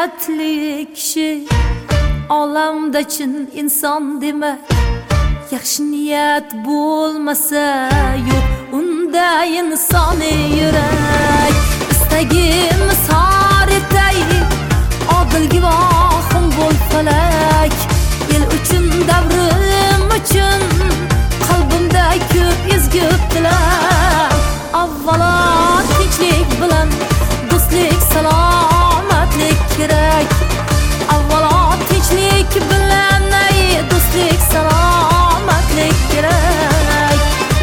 niyatli kishi olamda chin inson demak. Yaxshi niyat bo'lmasa yo'q unda insoniy yurak. Istagimiz har etay, odil guvohim bo'l falak. El uchun, davrim uchun qalbimda ko'p ezgu tilak. Avvalo tinchlik bilan do'stlik, salomatlik kerak. Avvalo tinchlik bilan do'stlik, salomatlik kerak.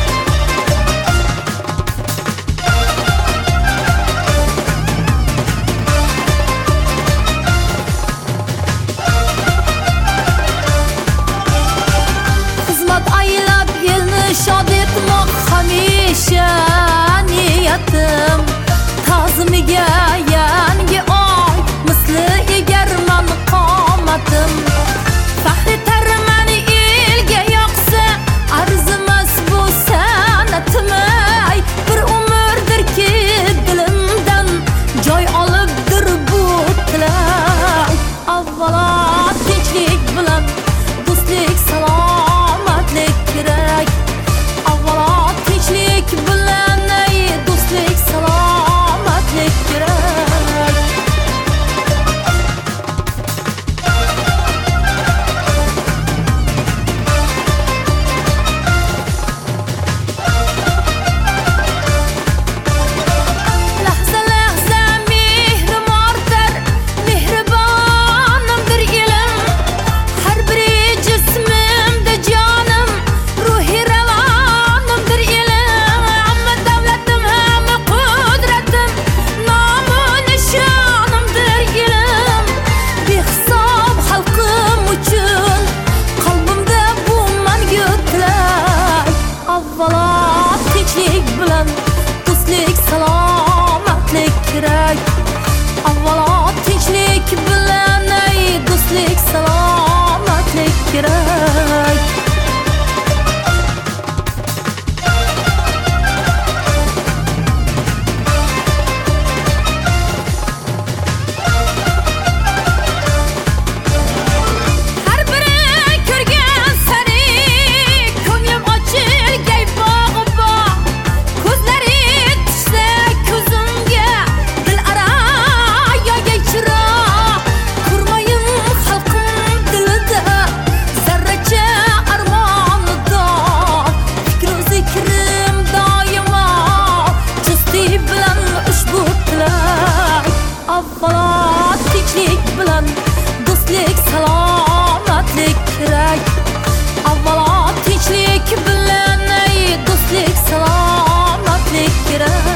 Xizmat aylab elni shod etmoq hamisha niyatim. Ta'zimiga yangi oy misli egarman qomatim. Faxri tarmani elga yoqsa arzimas bu sanatim. Bir umrdirki dilimdan joy olibdir bu tilak. Avvalo tinchlik bilan do'stlik, salomatlik kerak. Avvalo tinchlik bilan do'stlik, salomatlik kerak. Lahza lahza mehrim ortar, mehribonimdir elim. Har biri jismimda jonim, ruhi ravonimdir elim. Hamma davlatim, hamma qudratim, nomu nishonimdir elim. Behisob xalqim uchun qalbimda bu mangu tilak. Avvalo tinchlik bilan do'stlik, salomatlik kerak. Avvalo tinchlik bilan do'stlik, salomatlik kerak. Har biri ko'rgan sani ko'nglim ochilgay bog'i. Ko'zlari tushsa ko'zimga dilaro yo'gay chiroq. Ko'rmayin xalqim dilida zarracha armonida. Fikru zikrim doimo justi bilan ushbu tilak. Avvalo tinchlik bilan do'stlik, salomatlik kerak. Avvalo tinchlik bilan do'stlik, salomatlik kerak.